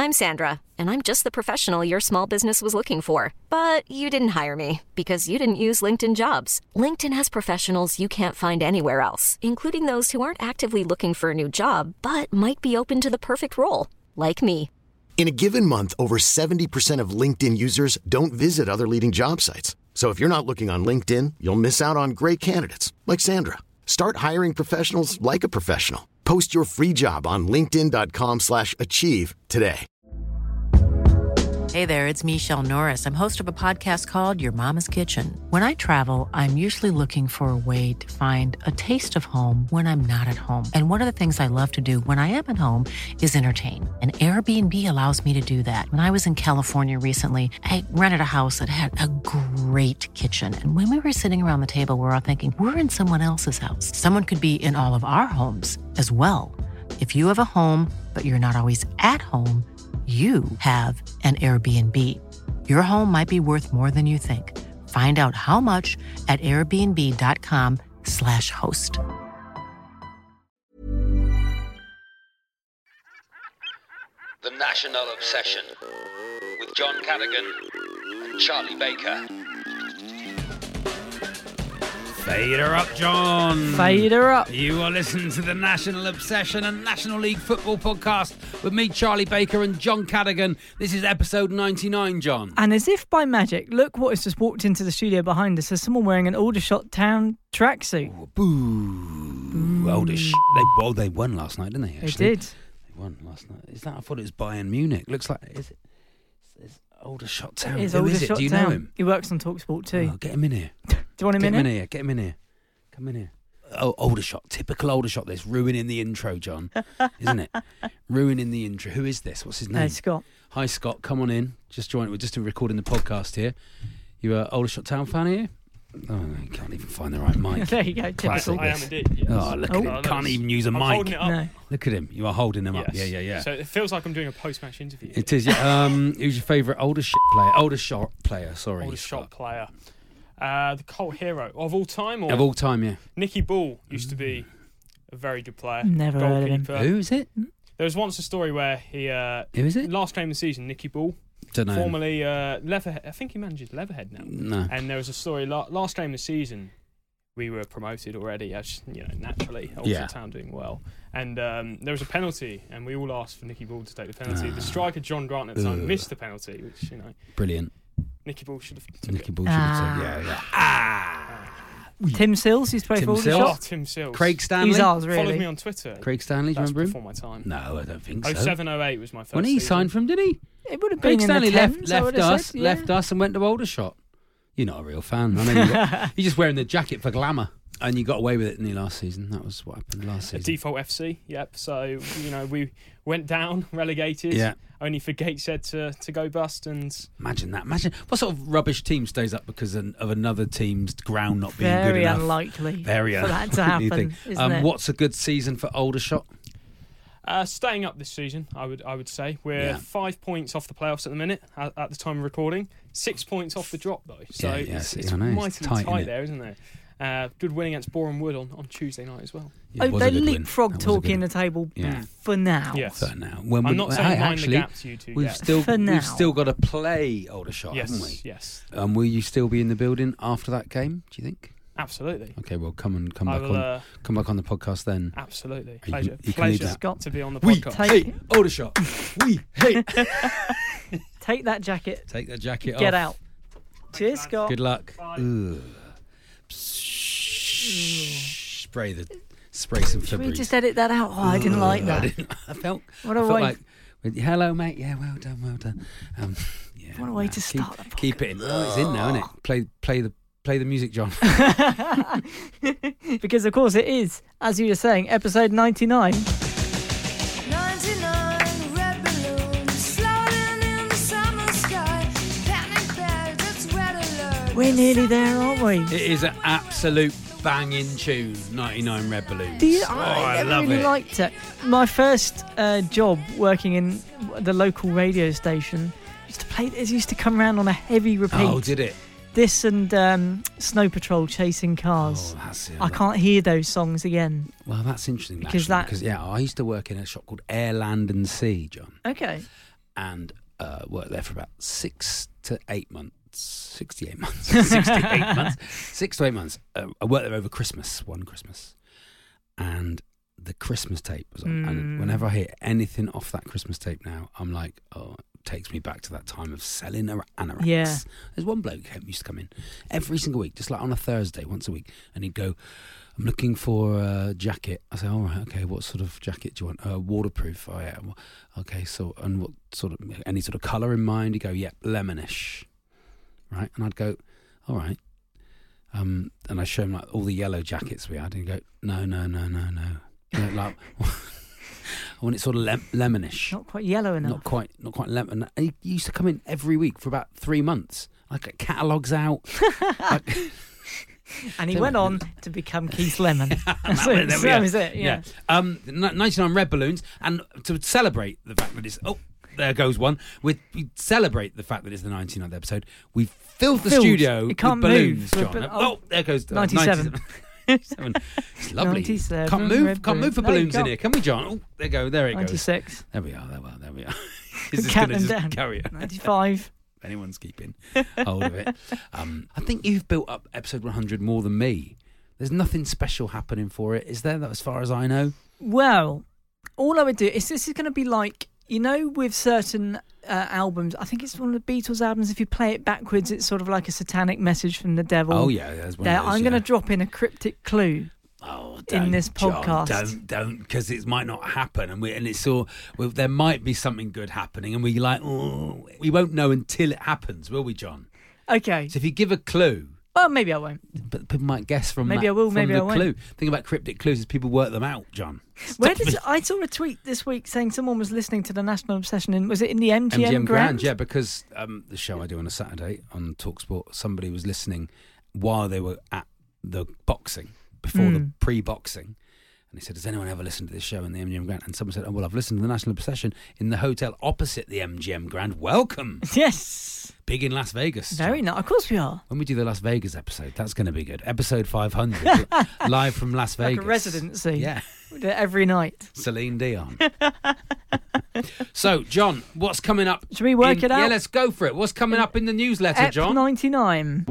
I'm Sandra, and I'm just the professional your small business was looking for. But you didn't hire me because you didn't use LinkedIn Jobs. LinkedIn has professionals you can't find anywhere else, including those who aren't actively looking for a new job, but might be open to the perfect role, like me. In a given month, over 70% of LinkedIn users don't visit other leading job sites. So if you're not looking on LinkedIn, you'll miss out on great candidates like Sandra. Start hiring professionals like a professional. Post your free job on linkedin.com/achieve today. Hey there, it's Michelle Norris. I'm host of a podcast called Your Mama's Kitchen. When I travel, I'm usually looking for a way to find a taste of home when I'm not at home. And one of the things I love to do when I am at home is entertain. And Airbnb allows me to do that. When I was in California recently, I rented a house that had a great kitchen. And when we were sitting around the table, we were all thinking, we're in someone else's house. Someone could be in all of our homes as well. If you have a home, but you're not always at home, you have an Airbnb. Your home might be worth more than you think. Find out how much at airbnb.com/host. The National Obsession with John Cadogan and Charlie Baker. Fade her up, John. Fade her up. You are listening to the National Obsession and National League Football podcast with me, Charlie Baker, and John Cadogan. This is episode 99, John. And as if by magic, look what has just walked into the studio behind us. There's someone wearing an Aldershot Town tracksuit. Oh, boo. They won last night, didn't they? Actually? They did. They won last night. Is that? I thought it was Bayern Munich. Looks like is it? It's Aldershot Town. It is Who Aldershot is it? Do you Town. know him? He works on TalkSport too. Oh, get him in here. Do you want him in here? Get him in here. Come in here. Oh, Aldershot. Typical Aldershot. This ruining the intro, John. Isn't it? Ruining the intro. Who is this? What's his name? Scott. Hi, Scott. Come on in. Just join. We're just recording the podcast here. You a Aldershot Town fan, are you? Oh, no, you can't even find the right mic. There you go. Typical. I am indeed. Yes. Oh, look at him. Can't even use a mic. Holding it up. No. Look at him. You are holding them up. Yes. Yeah. So it feels like I'm doing a post-match interview. It is, yeah. Who's your favourite Aldershot player? Sorry. Aldershot player. The cult hero of all time? Or Of all time, yeah. Nicky Bull used to be a very good player. Never heard of him. Goalkeeper. Who is it? There was once a story where he... Who is it? Last game of the season, Nicky Bull. Don't know. Formerly Leatherhead. I think he manages Leatherhead now. No. And there was a story, last game of the season, we were promoted already, as naturally. Aldershot Town doing well. And there was a penalty, and we all asked for Nicky Bull to take the penalty. The striker, John Grant, at the time, missed the penalty, which, Brilliant. Nicky Bull should have took Nicky it. Bull should have taken. Yeah. Tim Sills used to play Tim for Sills. Aldershot. Tim Sills. Craig Stanley. He's ours, really. Followed me on Twitter. Craig Stanley, do you That's remember him? before my time. No, I don't think so. 07-08 was my first When he season. signed from, did he? It would have Craig been Stanley in the Thames, I would have left said, left us and went to Aldershot. You're not a real fan. I know you're just wearing the jacket for glamour. And you got away with it in the last season. That was what happened last season. Default FC, yep. So, we went down, relegated. Yeah. Only for Gateshead to go bust. And Imagine that. Imagine what sort of rubbish team stays up because of another team's ground not being good Very enough. unlikely Very for that to happen, isn't it? What's a good season for Aldershot? staying up this season, I would say. We're 5 points off the playoffs at the minute, at the time of recording. 6 points off the drop, though. So it's mightily tight there, isn't there? Good win against Boreham Wood on Tuesday night as well. They leapfrog talking the table for now. Yes. For now. I'm not saying mind the gap to you two we've still got to play Aldershot, haven't we? Yes. Will you still be in the building after that game, do you think? Absolutely. Okay, well, come back on the podcast then. Absolutely. Pleasure to be on the podcast. We hate Aldershot. We hate. Take that jacket. Take that jacket off. Get out. Cheers, Scott. Good luck. Spray some Febreze. Should we just edit that out? Oh, I didn't like that. I felt what a way. like, hello, mate. Yeah, well done. What a way to start the podcast. Keep it in. Oh, it's in now, isn't it? Play the music, John. Because, of course, it is, as you were saying, episode 99. 99 red balloons floating in the summer sky. Panic bags, it's red alert. We're nearly there, aren't we? It is an absolute banging tune, 99 Red Balloons. I love really it. liked it. My first job working in the local radio station used to come around on a heavy repeat. Oh, did it? This and Snow Patrol Chasing Cars. Oh, that's it. I can't hear those songs again. Well, that's interesting, because I used to work in a shop called Air, Land and Sea, John. Okay. and worked there for about 6 to 8 months. 68 months. 68 months. 6 to 8 months. I worked there over Christmas, one Christmas. And the Christmas tape was on. And whenever I hear anything off that Christmas tape now, I'm like, oh, it takes me back to that time of selling anoraks. Yeah. There's one bloke who used to come in every single week, just like on a Thursday, once a week. And he'd go, I'm looking for a jacket. I say, all right, okay, what sort of jacket do you want? Waterproof. Oh, yeah. Okay, so, and what sort of, any sort of colour in mind? He'd go, yeah, lemonish. Right? And I'd go, all right. And I show him like all the yellow jackets we had. And he'd go, no. You know, like, I want it sort of lemonish. Not quite yellow enough. Not quite lemon. And he used to come in every week for about 3 months. I got catalogues out. And he went on to become Keith Lemon. So is it, yeah. 99 red balloons. And to celebrate the fact that it's... Oh, there goes one. We celebrate the fact that it's the 99th episode. We've filled the studio with balloons, John. There goes 97. 97. It's lovely. 97. Can't move for balloons in here, can we, John? Oh, there it 96. goes. There we are. There we are. Is count them down. Carry on. 95. If anyone's keeping hold of it. I think you've built up episode 100 more than me. There's nothing special happening for it, is there, as far as I know? Well, all I would do is this is going to be like, you know, with certain albums, I think it's one of the Beatles albums, if you play it backwards, it's sort of like a satanic message from the devil. Oh, yeah. There's one of those, I'm going to drop in a cryptic clue. Oh, in this podcast, John, don't, because it might not happen, and it's all. Well, there might be something good happening, and we we won't know until it happens, will we, John? Okay. So if you give a clue, well, maybe I won't. But people might guess from maybe I will, maybe I won't. Clue. Thing about cryptic clues is people work them out, John. I saw a tweet this week saying someone was listening to the National Obsession was it in the MGM Grand? Yeah, because the show I do on a Saturday on TalkSport, somebody was listening while they were at the boxing. Before the pre-boxing, and he said, has anyone ever listened to this show in the MGM Grand? And someone said, oh, well, I've listened to the National Obsession in the hotel opposite the MGM Grand. Welcome. Yes. Big in Las Vegas. Very nice. Of course we are. When we do the Las Vegas episode, that's going to be good. Episode 500, live from Las Vegas. Like a residency. Yeah. We do it every night. Celine Dion. So, John, what's coming up? Should we work it out? Yeah, let's go for it. What's coming up in the newsletter, John? 99.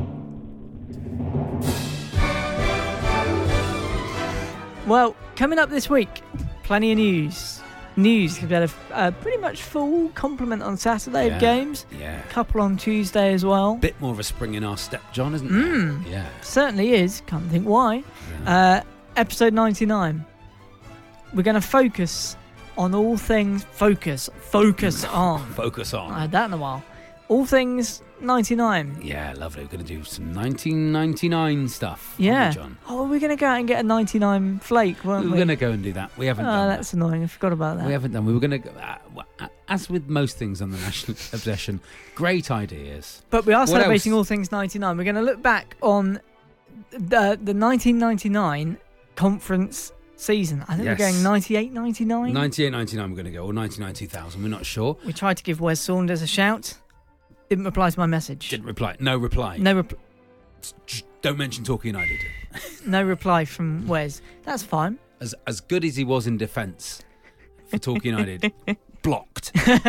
Well, coming up this week, plenty of news. We've had a pretty much full complement on Saturday of games. Yeah. A couple on Tuesday as well. Bit more of a spring in our step, John, isn't it? Yeah. Certainly is. Can't think why. Yeah. Episode 99. We're going to focus on all things... Focus on. Focus on. I had that in a while. All things 99. Yeah, lovely. We're going to do some 1999 stuff. Yeah. John. Oh, we're going to go out and get a 99 flake, weren't we? We're going to go and do that. We haven't done that's annoying. I forgot about that. We haven't done. We were going to go... as with most things on the National Obsession, great ideas. But we are celebrating all things 99. We're going to look back on the 1999 conference season. I think we're going 98, 99. 98, 99 we're going to go, or 99, 2000. We're not sure. We tried to give Wes Saunders a shout. Didn't reply to my message. Didn't reply. No reply. Don't mention Talking United. No reply from Wes. That's fine. As good as he was in defence for Talking United, blocked.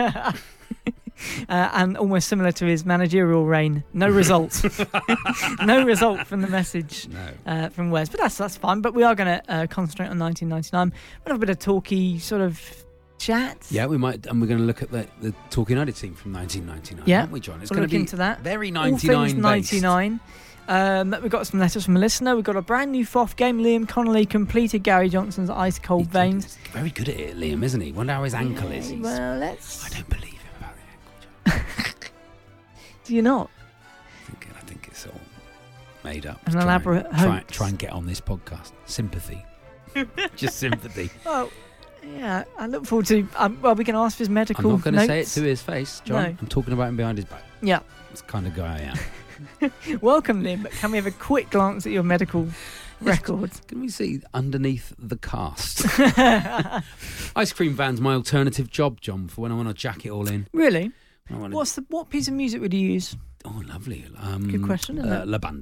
And almost similar to his managerial reign. No result. No result from the message from Wes. But that's fine. But we are going to concentrate on 1999. We'll have a bit of talky sort of chat. Yeah, we might, and we're going to look at the Talking United team from 1999. Yeah, aren't we, John? It's going to be into that. Very 99 99. We've got some letters from a listener. We've got a brand new FOF game. Liam Connolly completed Gary Johnson's Ice Cold Veins. He's very good at it, Liam, isn't he? Wonder how his ankle is. Well, I don't believe him about the ankle, John. Do you not? I think it's all made up. An elaborate hoax. Try and get on this podcast. Sympathy. Just sympathy. Well, yeah, I look forward to... we can ask for his medical I'm not going to say it notes. to his face, John. No. I'm talking about him behind his back. Yeah. That's the kind of guy I am. Welcome, Liam, but can we have a quick glance at your medical records? Can we see underneath the cast? Ice cream van's my alternative job, John, for when I want to jack it all in. Really? What piece of music would you use? Oh, lovely. Good question, isn't it? La Banda.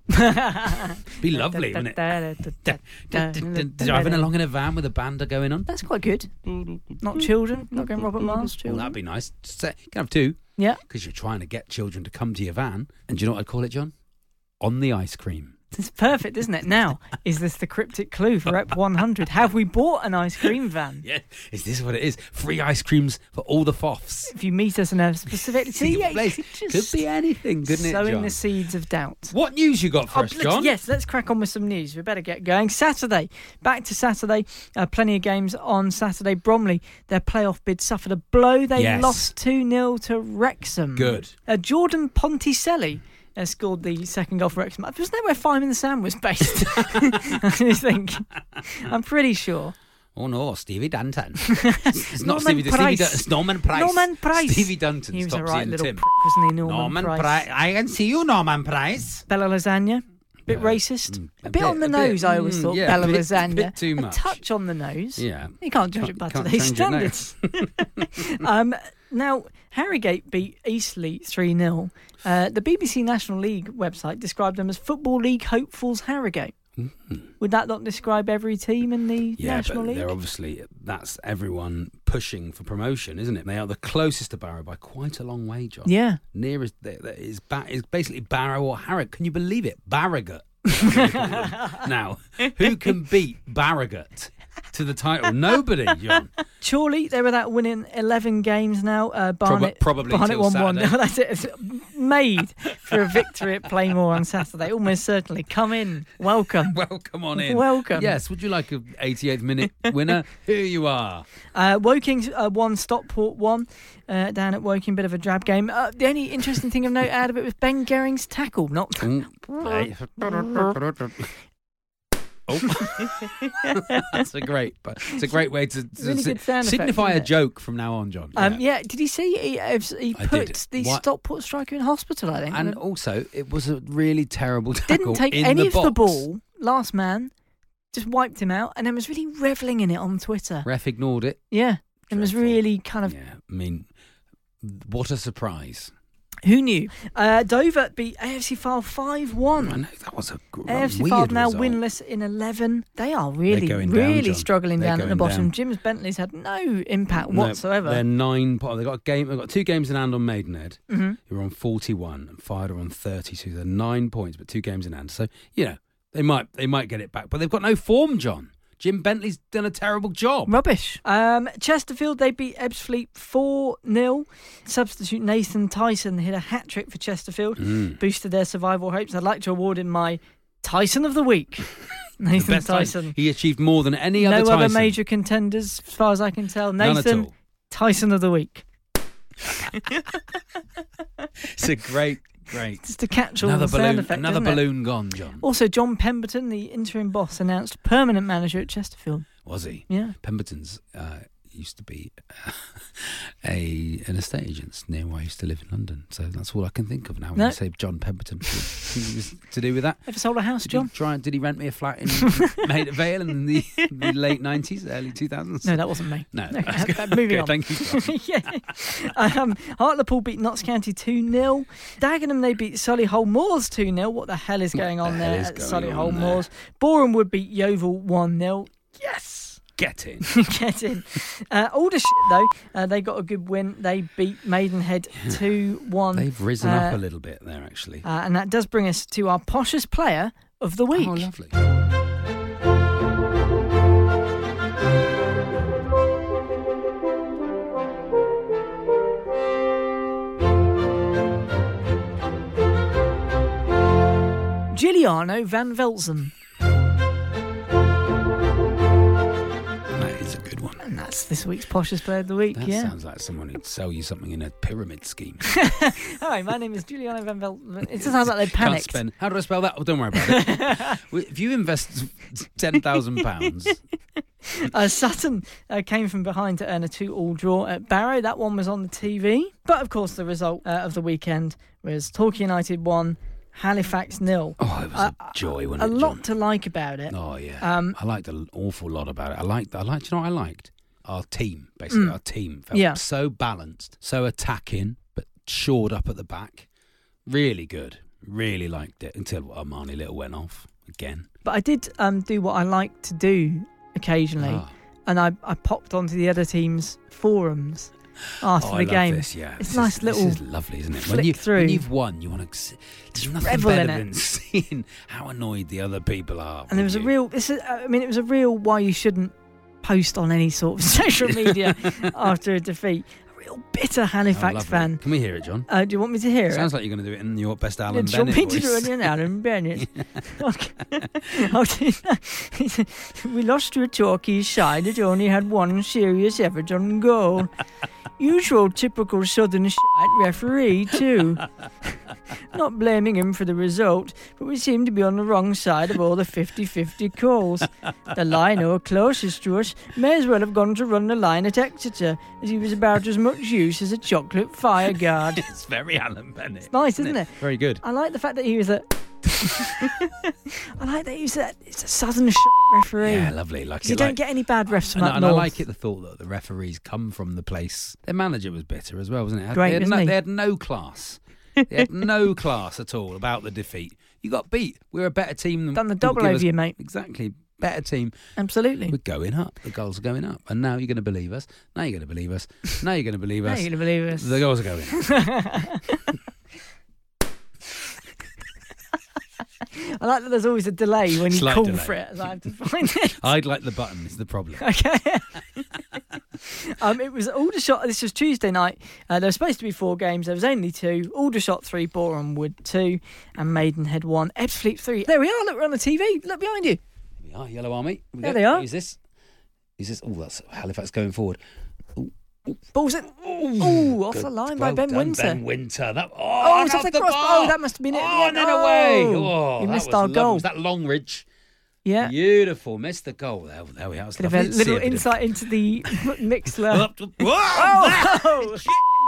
Be lovely, wouldn't it? Driving along in a van with a banda going on. That's quite good. Not children, not going Robert Miles children. Well, that'd be nice. You can have two. Yeah. Because you're trying to get children to come to your van. And do you know what I'd call it, John? On the ice cream. It's perfect, isn't it? Now, is this the cryptic clue for Ep 100? Have we bought an ice cream van? Yeah. Is this what it is? Free ice creams for all the foffs. If you meet us in a specific place, could be anything, couldn't it, John? Sowing the seeds of doubt. What news you got for us, John? Yes, let's crack on with some news. We better get going. Saturday, back to Saturday. Plenty of games on Saturday. Bromley, their playoff bid suffered a blow. They lost 2-0 to Wrexham. Good. Jordan Ponticelli scored the second goal for Wrexham. Wasn't that where Fireman the Sam was based? I think. I'm pretty sure. Oh no, Stevie Dunton. It's not Stevie Dunton. It's Norman Price. Norman Price. Stevie Dunton. He was Stop a right seeing little Tim. prick, wasn't he, Norman Price? I can see you, Norman Price. Bella Lasagna. Bit racist. A bit on the nose, I always thought. Yeah, Bella Lasagna. A bit too much. A touch on the nose. Yeah. You can't judge it by today's standards. Now, Harrogate beat Eastleigh 3-0. The BBC National League website described them as Football League hopefuls Harrogate. Would that not describe every team in the National League? They're obviously, that's everyone pushing for promotion, isn't it? They are the closest to Barrow by quite a long way, John. Yeah. Nearest is basically Barrow or Harrogate. Can you believe it? Barrowgate. Now, who can beat Barrowgate to the title? Nobody, John. Chorley, they were that winning 11 games now. Barnet probably Barnet till 1-1. Saturday. That's it. It's made for a victory at Playmore on Saturday. Almost certainly. Come in. Welcome. Welcome on in. Welcome. Yes. Would you like a 88th minute winner? Here you are. Woking 1, Stockport 1 down at Woking. Bit of a drab game. The only interesting thing of note out of it was Ben Gering's tackle. That's a great way to really signify a joke from now on, John. Did he see he put the Stockport striker in hospital, I think? And also, it was a really terrible tackle. Didn't take in any the of box. the ball. Last man just wiped him out, and then was really revelling in it on Twitter. Ref ignored it. Yeah, and was really kind of. Yeah, I mean, what a surprise. Who knew? Dover beat AFC Fylde 5-1. I know, that was a AFC weird Fylde now result. winless in 11. They are really down, struggling They're down at the going bottom. down. James Bentley's had no impact whatsoever. They're 9 points. They've got 2 games in hand on Maidenhead. Mm-hmm. Who are on 41 and Fylde are on 32. They're 9 points, but 2 games in hand. So they might get it back, but they've got no form, John. Jim Bentley's done a terrible job. Rubbish. Chesterfield, they beat Ebbsfleet 4-0. Substitute Nathan Tyson hit a hat-trick for Chesterfield, boosted their survival hopes. I'd like to award him my Tyson of the Week. Nathan Tyson. He achieved more than any other No Tyson. other major contenders, as far as I can tell. None Nathan at all. Tyson of the Week. It's a great. Just to catch all the sound effect. Another balloon gone, John. Also, John Pemberton, the interim boss, announced permanent manager at Chesterfield. Was he? Yeah. Pemberton's used to be an estate agent near where I used to live in London. So that's all I can think of now when you say John Pemberton. Think it was to do with that? Ever sold a house, John? Did he rent me a flat in Maida Vale in the late 90s, early 2000s? No, that wasn't me. No. Moving on. Thank you. Yeah. Hartlepool beat Notts County 2-0. Dagenham, they beat Solihull Moors 2-0. What the hell is going on there at Solihull Moors? Boreham Wood beat Yeovil 1-0. Yes! Get in. Get in. Aldershot, though, they got a good win. They beat Maidenhead 2-1. They've risen up a little bit there, actually. And that does bring us to our poshest player of the week. Oh, lovely. Giuliano Van Velzen. And that's this week's poshest player of the week. That sounds like someone who'd sell you something in a pyramid scheme. Hi, my name is Giuliano Van Velzen. It just sounds like they panicked. How do I spell that? Oh, don't worry about it. If you invest £10,000... Sutton came from behind to earn a 2-2 draw at Barrow. That one was on the TV. But, of course, the result of the weekend was Torquay United 1, Halifax 0. Oh, it was a joy, wasn't it, A lot John? to like about it. Oh, yeah. I liked an awful lot about it. I liked. You know what I liked? Our team, basically. Our team felt so balanced, so attacking, but shored up at the back. Really good. Really liked it until Armani Little went off again. But I did do what I like to do occasionally, and I popped onto the other team's forums after the game. This, yeah. It's nice little. This is lovely, isn't it? Flick through. When you've won, you want to. There's nothing revel better in than seeing how annoyed the other people are. And there was a real. It was a real why you shouldn't post on any sort of social media after a defeat. Bitter Halifax fan. Can we hear it, John? Do you want me to hear it? Sounds like you're going to do it in your best Alan Bennett voice. Do you want me to voice. do it in Alan Bennett? We lost to a Torquay side that only had one serious Everton goal. Usual typical southern shite referee too. Not blaming him for the result, but we seem to be on the wrong side of all the 50-50 calls. The lino closest to us may as well have gone to run the line at Exeter, as he was about as much use as a chocolate fireguard. It's very Alan Bennett. It's nice, isn't it? Very good. I like the fact that he was I like that you said it's a southern referee. Yeah, lovely. Like you don't get any bad refs from up and north. I like it, the thought that the referees come from the place. Their manager was bitter as well, wasn't it? Great, they had no class. They had no class at all about the defeat. You got beat. We're a better team than... Done the double over you, mate. Exactly. Better team. Absolutely. We're going up. The goals are going up. And now you're going to believe us. Now you're going to believe us. Now you're going to believe us. Now you're going to believe us. The goals are going up. I like that there's always a delay when you Slight call delay. for it. I have to find it. I'd like the button, is the problem. Okay. It was Aldershot. This was Tuesday night. There were supposed to be 4 games. There was only 2. Aldershot 3, Boreham Wood 2, and Maidenhead 1. Ebbsfleet 3. There we are. Look, we're on the TV. Look behind you. There we are, Yellow Army. There they are. Who's this? Oh, that's Halifax going forward. Balls in. Ooh, off the line by Ben Winter. Ben Winter. It's off the crossbar. Oh, that must have been it. And then away. You missed our goal. Was that Longridge? Yeah. Beautiful. Missed the goal. There we are. Could have a little insight into the Mixler. Whoa!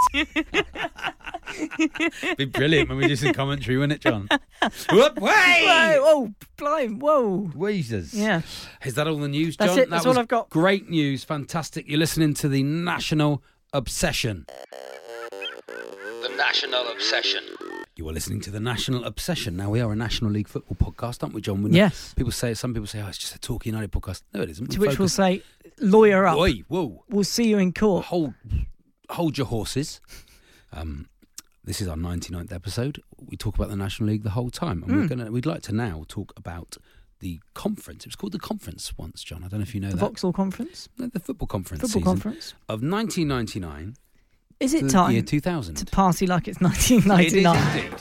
Be brilliant when we do some commentary, wouldn't it, John? Whoop, way! Whoa, blind, whoa. Weezers. Yeah. Is that all the news, John? That's it. That's all I've got. Great news. Fantastic. You're listening to the National Obsession. The National Obsession. You are listening to the National Obsession. Now, we are a National League football podcast, aren't we, John? Yes. Some people say, it's just a Torquay United podcast. No, it isn't. To which we'll say, lawyer up. Oi, whoa. We'll see you in court. Hold your horses. This is our 99th episode. We talk about the National League the whole time. And we'd like to now talk about the conference. It was called the conference once, John. I don't know if you know the Vauxhall Conference? No, the football conference Football conference. Of 1999 Is it to time the year 2000. to party like it's 1999? It is indeed.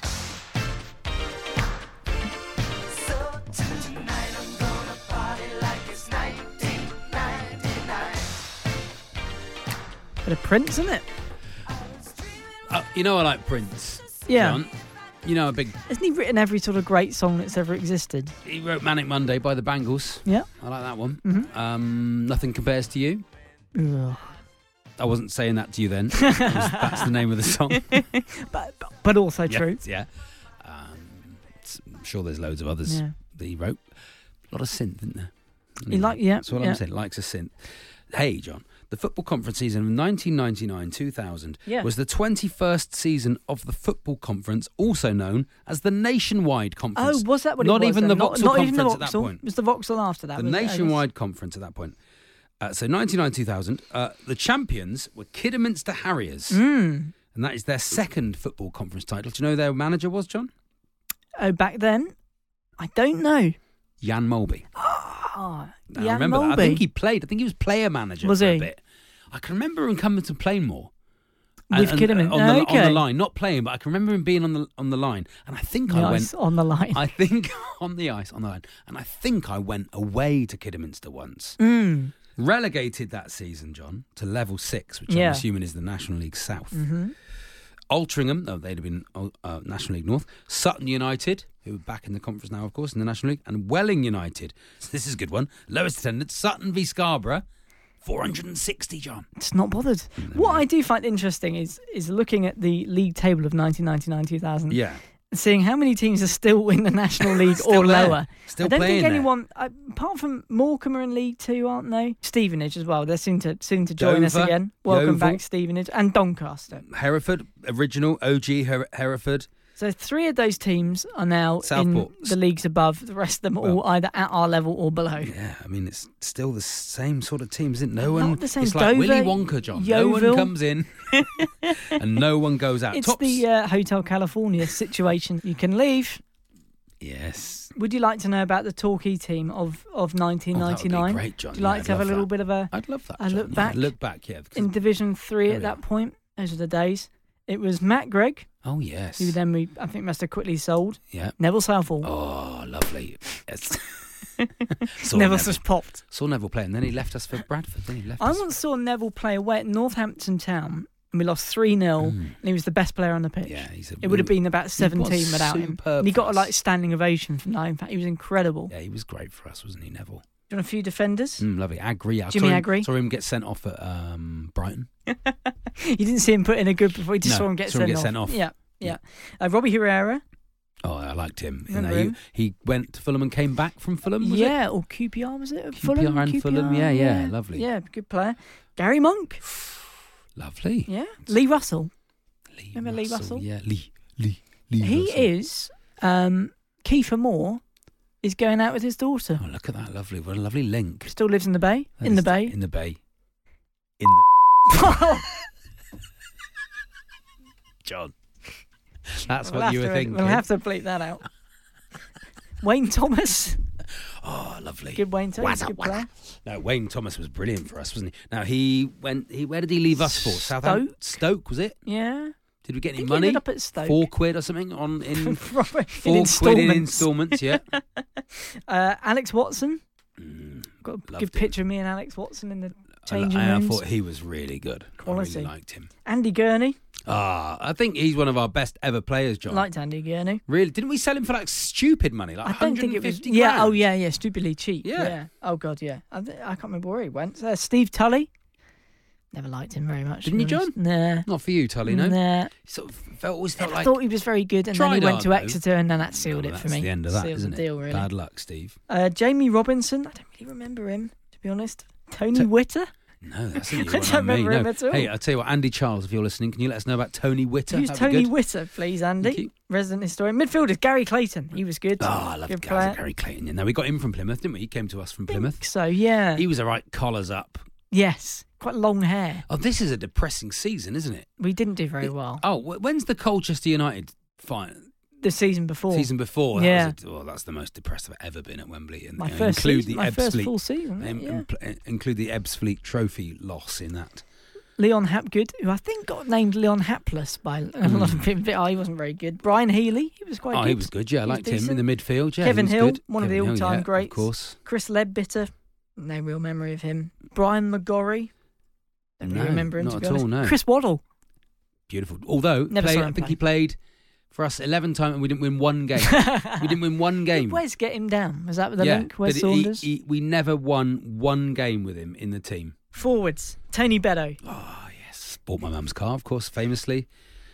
Bit of Prince, isn't it? You know I like Prince, Yeah. John. You know, Hasn't he written every sort of great song that's ever existed? he wrote Manic Monday by the Bangles. Yeah. I like that one. Mm-hmm. Nothing Compares to You. Ugh. I wasn't saying that to you then. That's the name of the song. But also true. Yeah. I'm sure there's loads of others Yeah. that he wrote. A lot of synth, isn't there? That's what I'm saying. Likes a synth. Hey, John. The football conference season of 1999-2000 was the 21st season of the football conference, also known as the Nationwide Conference. Oh, was that what it Not was? even then? the Vauxhall Not even the Conference at that Vauxhall. point. It was the Vauxhall after that. The was it? Nationwide Conference at that point. So 1999-2000, the champions were Kidderminster Harriers. And that is their second football conference title. Do you know who their manager was, John? Oh, back then? I don't know. Jan Molby. Oh, I Jan remember that. I Molby. think he played. I think he was player manager Was for he? a bit. I can remember him coming to Plainmoor. With Kidderminster. On Okay. the line, not playing, but I can remember him being on the line. And I think The ice on the line. I think on the ice, on the line. And I think I went away to Kidderminster once. Relegated that season, John, to level 6, which I'm assuming is the National League South. Mm-hmm. Altrincham, they'd have been National League North. Sutton United, who are back in the conference now, of course, in the National League. And Welling United. So this is a good one. Lowest attendance, Sutton v Scarborough. 460, John. It's not bothered. What I do find interesting is looking at the league table of 1999-2000. Yeah. Seeing how many teams are still in the National League Still or there. lower. Still I don't playing think there. anyone, apart from Morecambe, are in League 2, aren't they? Stevenage as well. They're soon to join us Dover, again. Welcome Yeovil. back, Stevenage. And Doncaster. Hereford, original OG Hereford. So 3 of those teams are now Southport. in the leagues above. The rest of them are all either at our level or below. Yeah, I mean, it's still the same sort of teams, isn't it? Not one. the same. It's Dover, like Willy Wonka, John. Yeovil. No one comes in and no one goes out. It's Tops. the Hotel California situation. You can leave. Yes. Would you like to know about the Torquay team of 1999? that would be great, John. Would you like to have a little bit of a... I'd love that, a look John. back? Yeah, look back, yeah. In Division 3 at that point. Those are the days. It was Matt Gregg. Oh, yes. Who then I think must have quickly sold. Yeah. Neville Southall. Oh, lovely. Yes. Neville just popped. Saw Neville play, and then he left us for Bradford. Then he left I us. once saw Neville play away at Northampton Town, and we lost 3-0, and he was the best player on the pitch. Yeah, it would have been about 17 without him. superb And he got for a us. standing ovation from that. In fact, he was incredible. Yeah, he was great for us, wasn't he, Neville? Do you want a few defenders? Lovely. Agri. Jimmy Agri. Saw him get sent off at Brighton. You didn't see him put in a good before. You just saw him get sent off. Yeah. Robbie Herrera. Oh, I liked him. Remember him? He went to Fulham and came back from Fulham, was it? Yeah, or QPR, was it? QPR and Fulham, yeah, lovely. Yeah, good player. Gary Monk. Lovely. Yeah. Lee Russell. Remember Lee Russell? Yeah, Lee He Russell. is, Kiefer Moore is going out with his daughter. Oh, look at that, lovely. What a lovely link. Still lives in the Bay? That In is the Bay? In the Bay. In the... John. That's what you were thinking. We'll have to bleep that out. Wayne Thomas. Oh, lovely. Good Wayne Thomas. Good player. No, Wayne Thomas was brilliant for us, wasn't he? Now, where did he leave us for? Southampton? Stoke, was it? Yeah. Did we get any He money? ended up at Stoke. £4 or something in £4 in instalments, yeah. Alex Watson. Got a loved good him. picture of me and Alex Watson in the changing I rooms. thought he was really good. Quality. I really liked him. Andy Gurney. I think he's one of our best ever players, John. Liked Andy Gurney. Really? Didn't we sell him for like stupid money? Like I don't think it was. 150 Yeah. grand? Oh, yeah. Stupidly cheap. Yeah. Oh God. Yeah. I can't remember where he went. Steve Tully. Never liked him very much. Didn't you, John? Nah. Not for you, Tully, no? Nah. Sort of always felt I like... thought he was very good, and then he went to Tridard, though. Exeter, and then that sealed it That's for me. the end of that, Sealed isn't the it? deal, really. Bad luck, Steve. Jamie Robinson. I don't really remember him, to be honest. Tony Witter. No, that's a new I one don't on me. remember him No. at all. Hey, I'll tell you what, Andy Charles, if you're listening, can you let us know about Tony Witter? Who's That'd be Tony good. Witter, please, Thank Andy? you. Resident historian. Midfielders, Gary Clayton. He was good. Oh, I love good player. Gary Clayton. Now, we got him from Plymouth, didn't we? He came to us from Plymouth. So, yeah. He was all right, collars up. Yes. Quite long hair. Oh, this is a depressing season, isn't it? We didn't do very well. Oh, when's the Colchester United fight? The season before. Season before. Yeah. That's the most depressed I've ever been at Wembley. And My first include season, the my first Ebbsfleet- full season. Yeah. Include the Ebbsfleet Trophy loss in that. Leon Hapgood, who I think got named Leon Hapless by a lot of people. Oh, he wasn't very good. Brian Healy, he was quite good. Oh, he was good, yeah. I He was liked him in decent. the midfield, yeah. Kevin he was Hill, good. one of the Kevin Hill, all-time yeah, greats. Of course. Chris Ledbetter, no real memory of him. Brian McGorry, don't really No, remember him, not to be at all, honest. no. Chris Waddle. Beautiful. Although, Never saw him I think play. he played for us 11 times and we didn't win one game. We didn't win one game. Did Wes get him down? Was that the yeah, link? Wes but Saunders? we never won one game with him in the team. Forwards, Tony Beddoe. Oh, yes. Bought my mum's car, of course, famously.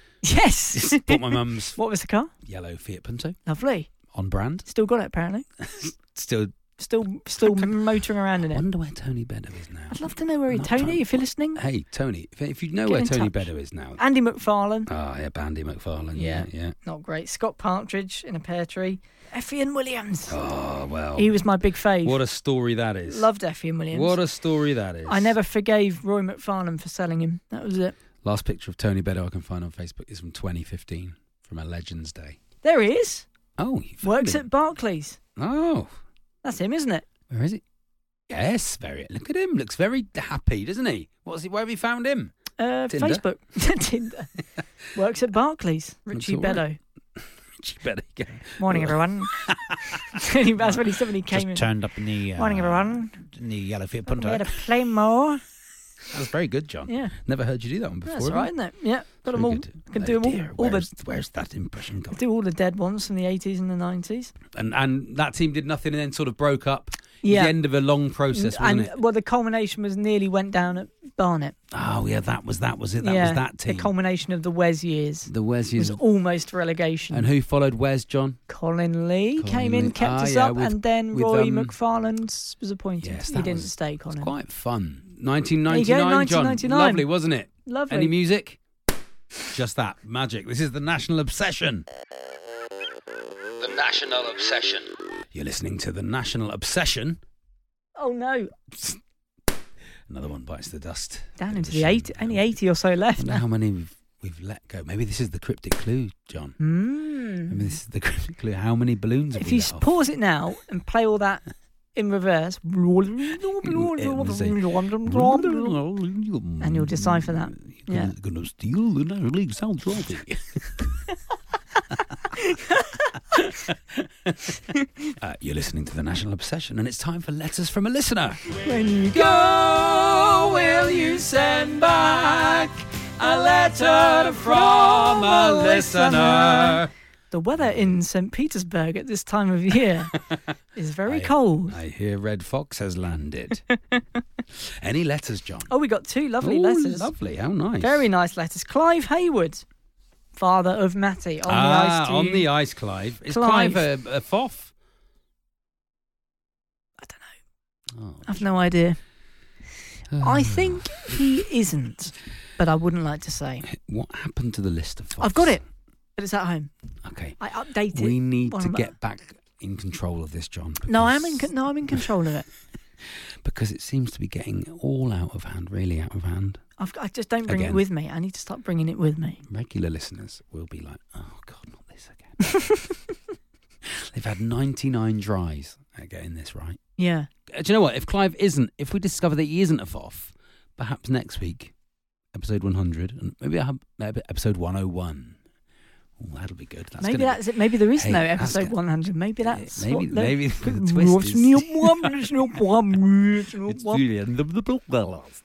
Yes. Bought my mum's What was the car? yellow Fiat Punto. Lovely. On brand. Still got it, apparently. Still Still motoring around in I it. wonder where Tony Beddoe is now. I'd love to know where Not Tony, trying- if you're listening. Hey, Tony, if you know Get where in Tony touch. Beddoe is now. Andy McFarlane. Oh, yeah, Bandy McFarlane. Yeah. Yeah. Not great. Scott Partridge in a pear tree. Effian Williams. Oh, well. He was my big fave. What a story that is. Loved Effian Williams. What a story that is. I never forgave Roy McFarlane for selling him. That was it. Last picture of Tony Beddoe I can find on Facebook is from 2015, from a Legends Day. There he is. Oh, you found Works him. at Barclays. Oh, That's him, isn't it? where is he? Yes, very. Look at him. Looks very happy, doesn't he? What's he? Where have you found him? Tinder? Facebook. Tinder. Works at Barclays. Richie Looks all Beddoe. Richie Beddoe. Yeah. Morning, everyone. That's when he said when he came in. turned up in the Morning, everyone. in the yellow Fiat We had to play more. That was very good, John. Yeah. Never heard you do that one before. That's have all you? right, isn't it? Yeah. Got them Very all. good. Can Oh do them all. dear, All where's that impression gone? do all the dead ones from the 80s and the 90s. And that team did nothing and then sort of broke up. It was Yeah. the end of a long process, wasn't And it? well, the culmination was nearly went down at Barnet. Oh yeah, that was it. That was that team. The culmination of the Wes years. The Wes was years. almost relegation. And who followed Wes, John? Colin Lee Colin came in, Lee. kept Ah, us yeah, up, with- and then with, Roy McFarlane was appointed. Yes, he that didn't was- stay, It's Colin. quite fun. There you 1999, go, John. 1999. Lovely, wasn't it? Lovely. Any music? Just that. Magic. This is the National Obsession. The National Obsession. You're listening to the National Obsession. Oh, no. Another one bites the dust. Down into the 80. Only 80 or so left. I wonder how many we've let go. Maybe this is the cryptic clue, John. Maybe this is the cryptic clue. How many balloons have we let off? Pause it now and play all that in reverse, and you'll decipher that. Yeah. Gonna steal the National League South Trophy. You're listening to the National Obsession, and it's time for letters from a listener. When you go, will you send back a letter from a listener? The weather in St. Petersburg at this time of year is very cold. I hear Red Fox has landed. Any letters, John? Oh, we got 2 lovely letters. Lovely, how nice. Very nice letters. Clive Hayward, father of Matty, on the ice to you. On the ice, Clive. Is Clive a foff? I don't know. I have no idea. I think he isn't, but I wouldn't like to say. What happened to the list of foffs? I've got it. But it's at home. Okay. I updated. We need to get back in control of this, John. No, I'm in control of it. Because it seems to be getting all out of hand, really out of hand. I just don't bring it with me. I need to start bringing it with me. Regular listeners will be like, oh, God, not this again. They've had 99 tries at getting this right. Yeah. Do you know what? If we discover that he isn't a foff, perhaps next week, episode 100, and maybe episode 101. Ooh, that'll be good. Maybe that's it. Maybe there is no episode 100. Maybe that's maybe the twist is. It's the end of the podcast.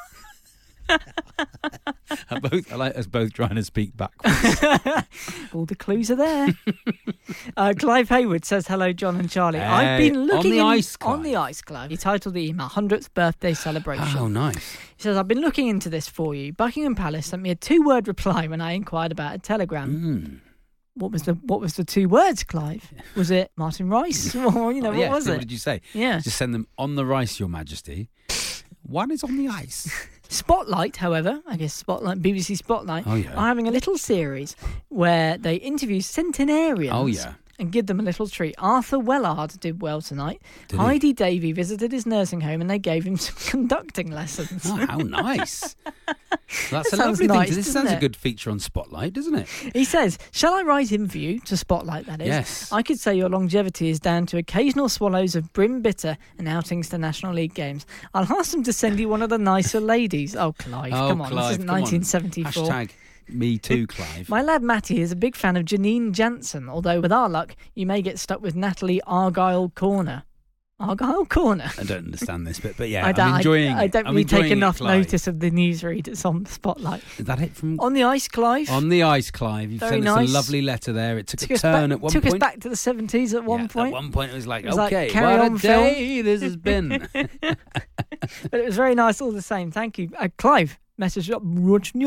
I like us both trying to speak backwards. All the clues are there. Clive Hayward says, hello, John and Charlie. I've been looking on the ice, Clive. He titled the email 100th birthday celebration. Oh, nice. He says, I've been looking into this for you. Buckingham Palace sent me a 2-word reply when I inquired about a telegram. What was the 2 words, Clive? Was it Martin Rice? Or, what was it? What did you say? Yeah. Just send them on the rice, Your Majesty. One is on the ice. Spotlight, however, BBC Spotlight, are having a little series where they interview centenarians and give them a little treat. Arthur Wellard did well tonight. Heidi Davey visited his nursing home and they gave him some conducting lessons. Oh, how nice. That's a lovely thing. This sounds a good feature on Spotlight, doesn't it? He says, shall I write in for you to Spotlight, that is? Yes. I could say your longevity is down to occasional swallows of Brim Bitter and outings to National League games. I'll ask them to send you one of the nicer ladies. Oh, Clive, come on. This isn't 1974. Hashtag me too, Clive. My lad Matty is a big fan of Janine Jansen, although with our luck, you may get stuck with Natalie Argyle-Corner. Argyle-Corner? I don't understand this bit, but yeah, I'm enjoying it. I don't really take enough notice of the newsread that's on Spotlight. Is that it from... On the ice, Clive. On the ice, Clive. You've sent us a lovely letter there. It took a turn at one point. Took us back to the 70s at one point. At one point it was like, okay, what a day this has been. But it was very nice all the same. Thank you. Clive. Message up. See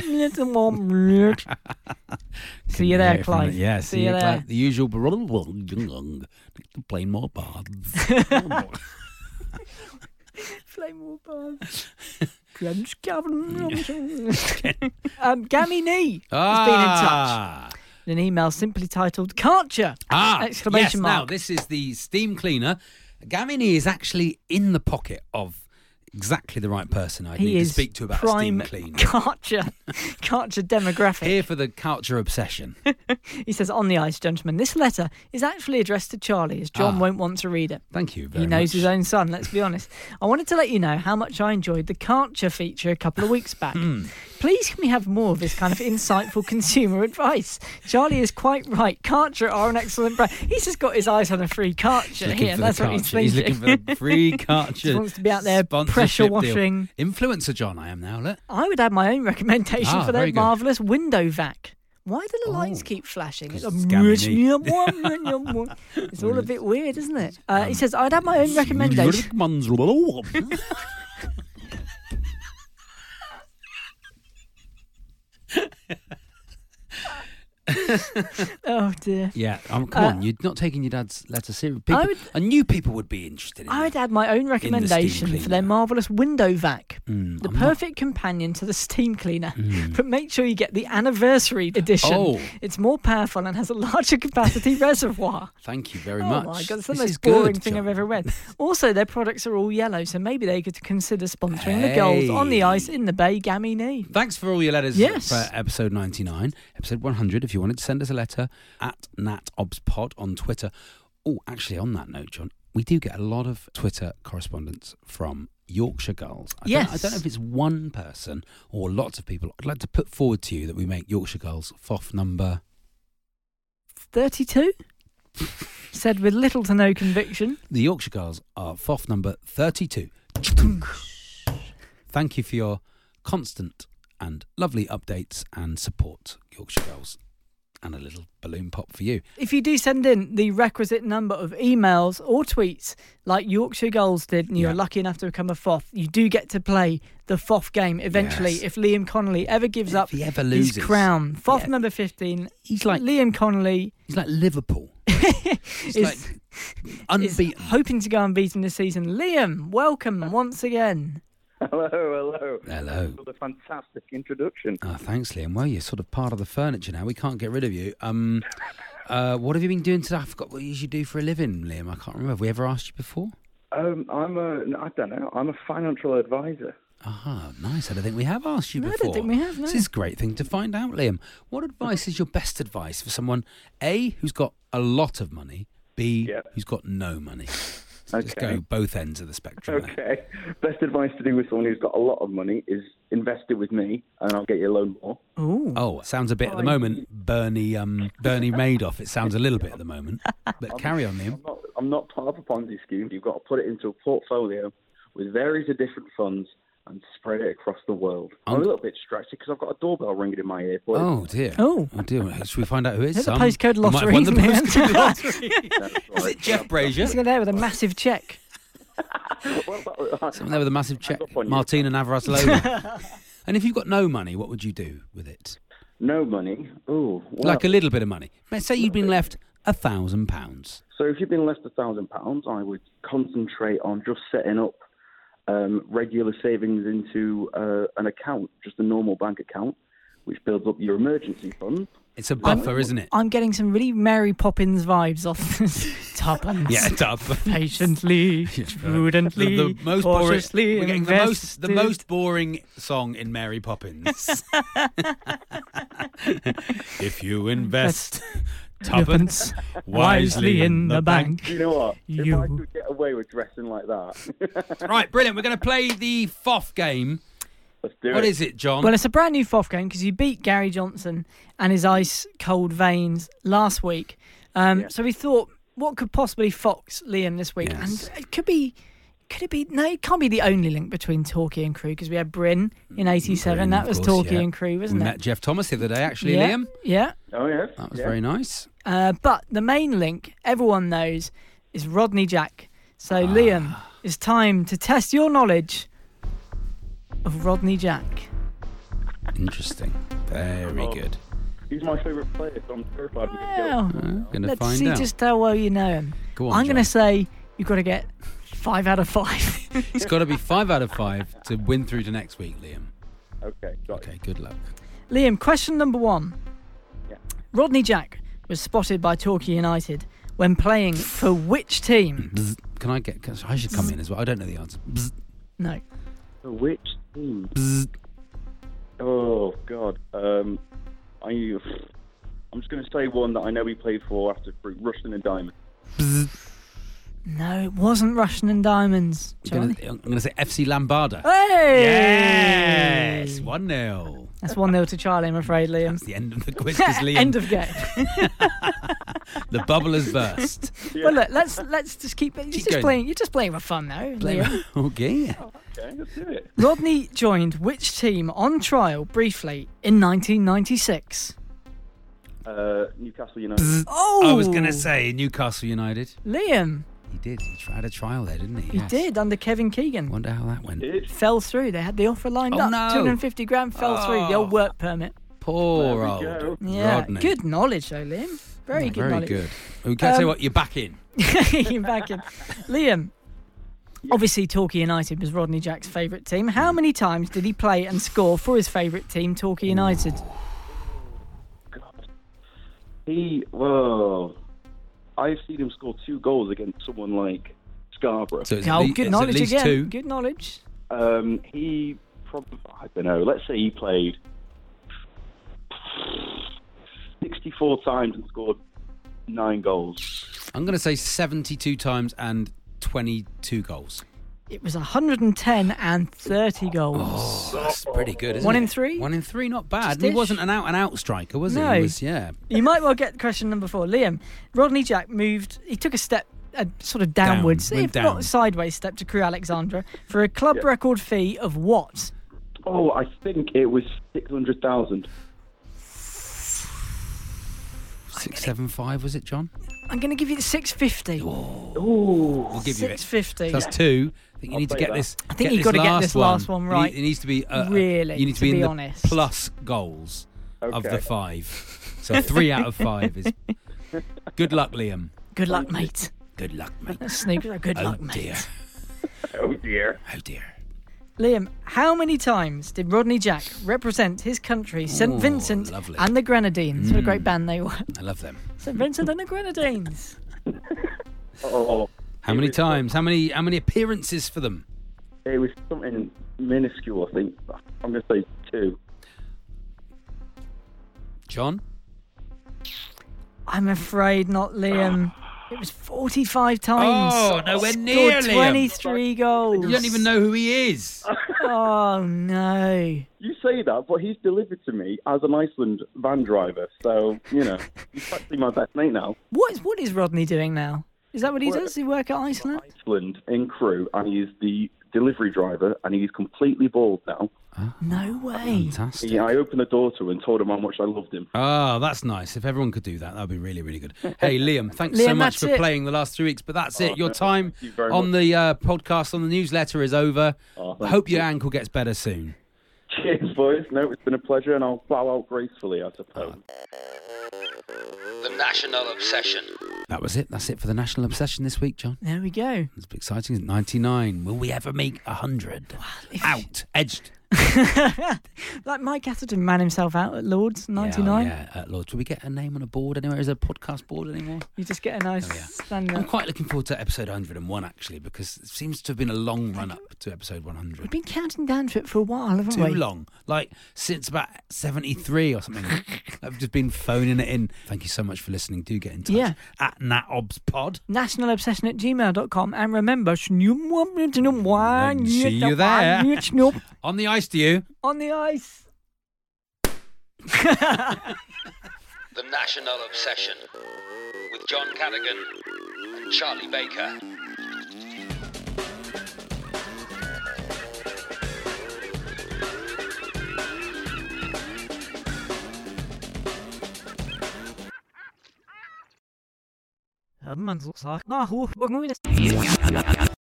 you there, Clive. Yeah, see you there. The usual plain more baths. Plain more baths. Gammy Nee has been in touch. An email simply titled Karcher! Exclamation mark. Now, this is the steam cleaner. Gammy Nee is actually in the pocket of exactly the right person I need to speak to about a steam cleaner. Karcher demographic. Here for the Karcher obsession. He says, on the ice, gentlemen, this letter is actually addressed to Charlie, as John won't want to read it. Thank you very much. He knows his own son, let's be honest. I wanted to let you know how much I enjoyed the Karcher feature a couple of weeks back. Please can we have more of this kind of insightful consumer advice? Charlie is quite right. Karcher are an excellent brand. He's just got his eyes on a free Karcher here. That's what he's thinking. He's looking for the free Karcher. He wants to be out there pressure washing. Influencer John, I am now. Look. I would add my own recommendation for their marvellous window vac. Why do the lights keep flashing? It's all a bit weird, isn't it? He says, I'd add my own recommendation. Oh dear. Yeah, come on, you're not taking your dad's letter seriously. I knew people would be interested in I would add my own recommendation for their marvellous window vac. The perfect companion to the steam cleaner. But make sure you get the anniversary edition. Oh. It's more powerful and has a larger capacity reservoir. Thank you very much. Oh my God, it's the This most is boring good, thing I've John. ever read. Also, their products are all yellow, so maybe they could consider sponsoring the goals on the ice in the Bay Gammy Knee. Thanks for all your letters Yes. for episode 99. Episode 100, if you wanted to send us a letter, at NatObsPod on Twitter. Oh, actually, on that note, John, we do get a lot of Twitter correspondence from Yorkshire Gulls. I don't know if it's one person or lots of people. I'd like to put forward to you that we make Yorkshire Gulls FOF number 32? Said with little to no conviction. The Yorkshire Gulls are FOF number 32. Thank you for your constant and lovely updates and support, Yorkshire Gulls. And a little balloon pop for you. If you do send in the requisite number of emails or tweets like Yorkshire Gulls did, and you're lucky enough to become a FOF, you do get to play the FOF game eventually. Yes. If Liam Connolly ever gives up he ever his loses. crown. FOF number 15. He's like Liam Connolly. He's like Liverpool. He's is, like unbeaten. is hoping to go unbeaten this season. Liam, welcome once again. Hello. Hello. For the fantastic introduction. Oh, thanks, Liam. Well, you're sort of part of the furniture now. We can't get rid of you. What have you been doing today? I forgot what you usually do for a living, Liam. I can't remember. Have we ever asked you before? I don't know. I'm a financial advisor. Ah, nice. I don't think we have asked you No, I before. don't think we have, no. This is a great thing to find out, Liam. What advice is your best advice for someone, A, who's got a lot of money, B, who's got no money? So just go both ends of the spectrum. Okay. Best advice to do with someone who's got a lot of money is invest it with me, and I'll get you a loan more. Ooh. Oh, sounds a bit at the moment Bernie Madoff. It sounds a little bit at the moment. But carry on, Liam. I'm not part of a Ponzi scheme. You've got to put it into a portfolio with various different funds and spread it across the world. I'm a little bit stressed because I've got a doorbell ringing in my ear. Oh, dear. Oh. Dear. Should we find out who it is? Is it the postcode lottery? Might have won the postcode lottery. Is it Jeff Brazier? He's there with a massive cheque. Someone there with a massive cheque. Martina Navratilova. And if you've got no money, what would you do with it? No money? Oh, well, like a little bit of money. Let's say you'd been left £1,000. So if you've been left £1,000, I would concentrate on just setting up regular savings into an account, just a normal bank account, which builds up your emergency fund. It's a buffer, isn't it? I'm getting some really Mary Poppins vibes off this. Tuppence. Yeah, tuppence. Patiently, prudently, the most cautiously. We're getting the most boring song in Mary Poppins. If you invest tuppence wisely in the bank. You know what? If I could get away with dressing like that. Right, brilliant. We're going to play the FOF game. Let's do it. What is it, John? Well, it's a brand new FOF game because you beat Gary Johnson and his ice cold veins last week. So we thought, what could possibly fox Liam this week? Yes. And could it be? No, it can't be the only link between Torquay and Crewe because we had Bryn in '87. Bryn, That was of course, Torquay and Crewe, wasn't we it? met Jeff Thomas the other day, actually, Yeah. Liam. Yeah. Oh, yeah. That was very nice. But the main link, everyone knows, is Rodney Jack. So, Liam, it's time to test your knowledge of Rodney Jack. Interesting. Very good. He's my favourite player, so I'm terrified we can Well, Going to let's find see out. just how well you know him. Go on, I'm going to John. say you've got to get 5 out of 5. It's got to be 5 out of 5 to win through to next week, Liam. Okay, got Okay, good luck. Liam, question number 1. Yeah. Rodney Jack was spotted by Torquay United when playing for which team? Bzz. Can I get... I should come in as well. I don't know the answer. Bzz. No. For which team? Bzz. Oh, God. I'm just going to say one that I know he played for after Rushden and Diamond. Bzz. No, it wasn't Rushden and Diamonds. I'm Charlie. going to say FC Lambada. Hey! Yes! 1-0. That's 1-0 to Charlie, I'm afraid, Liam. It's the end of the quiz because Liam... End of game. The bubble has burst. Well, look, let's just keep. going. You're just playing for fun now, Liam. Okay. Okay, let's do it. Rodney joined which team on trial briefly in 1996? Newcastle United. Oh, I was going to say Newcastle United. Liam. He did. He had a trial there, didn't he? He Yes. did under Kevin Keegan. Wonder how that went. Did? Fell through. They had the offer lined Oh, up. no. 250 grand fell through. The old work permit. Poor There we old go. Yeah, Rodney. good knowledge though, Liam. Very good Very knowledge. good. We can say what you're back in. You're back in. Liam, Obviously, Torquay United was Rodney Jack's favourite team. How many times did he play and score for his favourite team, Torquay United? God. I've seen him score 2 goals against someone like Scarborough. So good knowledge again. 2. Good knowledge. He probably, I don't know, let's say he played 64 times and scored 9 goals. I'm going to say 72 times and 22 goals. It was 110 and 30 goals. Oh, that's pretty good, isn't it? 1 in 3? 1 in 3, not bad. And he wasn't an out-and-out striker, was he? No. He was, yeah. You might well get question number 4. Liam, Rodney Jack he took a step sort of downwards, if not sideways step to Crewe Alexandra for a club record fee of what? Oh, I think it was 600,000. 675, was it, John? I'm going to give you the 650. Ooh. We'll give you it. 650. So that's 2. I think you need to get this. I think you've got to get this last one right. It needs to be really. You need to be in honest. the plus goals of the 5. So 3 out of 5 is. Good luck, Liam. Good luck, mate. Good luck, mate. Snoop, good luck, dear. mate. Oh dear. Oh dear. Liam, how many times did Rodney Jack represent his country, St Vincent lovely. and the Grenadines? What a great band they were. I love them. St Vincent and the Grenadines. How many times? How many appearances for them? It was something minuscule, I think. I'm going to say 2. John? I'm afraid not, Liam. It was 45 times. Oh, nowhere near, Liam. 23 goals. You don't even know who he is. Oh, no. You say that, but he's delivered to me as an Iceland van driver. So, he's practically my best mate now. What is Rodney doing now? Is that what he does? Does he work at Iceland? Iceland in Crewe, and he's the delivery driver, and he's completely bald now. No way. Fantastic. Yeah, I opened the door to him and told him how much I loved him. Oh, that's nice. If everyone could do that, that would be really, really good. Hey, Liam, thanks so much for playing the last 3 weeks, but that's it. Your time on the podcast, on the newsletter is over. I hope your ankle gets better soon. Cheers, boys. No, it's been a pleasure, and I'll bow out gracefully, I suppose. The National Obsession. That was it. That's it for the National Obsession this week, John. There we go. It's exciting. 99. Will we ever make 100? Out. Edged. Like Mike Atherton man himself out at Lord's 99. Yeah, at Lord's. Do we get a name on a board anywhere? Is there a podcast board anymore? You just get a nice stand up. I'm quite looking forward to episode 101 actually, because it seems to have been a long run up to episode 100. We've been counting down to it for a while, haven't we? Too long. Like since about 73 or something. I've just been phoning it in. Thank you so much for listening. Do get in touch. Yeah. At NatObsPod. nationalobsession@gmail.com. And remember, See you there. On the ice to you. On the ice. The National Obsession with John Cadigan and Charlie Baker.